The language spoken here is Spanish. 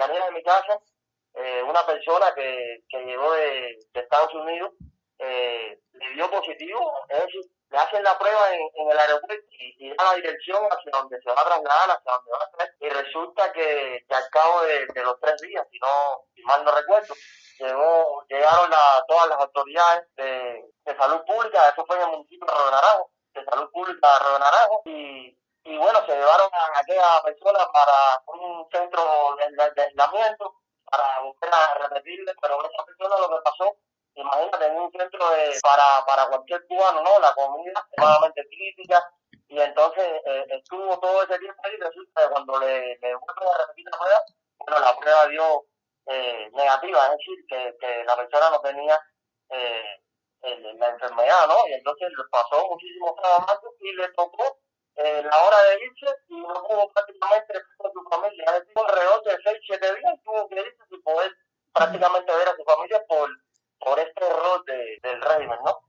cercanía de mi casa, una persona que llegó de Estados Unidos le dio positivo, es decir, le hacen la prueba en el aeropuerto y da la dirección hacia donde se va a trasladar, hacia donde va a estar, y resulta que al cabo de los 3 días, si mal no recuerdo, llegaron todas las autoridades de salud pública, eso fue en el municipio de Río Naranjo, de salud pública de Río Naranjo, y bueno, se llevaron a aquella persona para un centro de aislamiento, para buscar a repetirle, pero esa persona lo que pasó, imagínate, en un centro para cualquier cubano, ¿no? La comida extremadamente crítica, y entonces estuvo todo ese tiempo ahí, resulta que cuando le vuelven a repetir la prueba, bueno, la prueba dio negativa, es decir, que la persona no tenía la enfermedad, ¿no? Y entonces le pasó muchísimos trabajos y le tocó la hora de irse y no pudo prácticamente estar con su familia. Es decir, alrededor de 6, 7 días tuvo que irse sin poder prácticamente ver a su familia por este error del régimen, ¿no?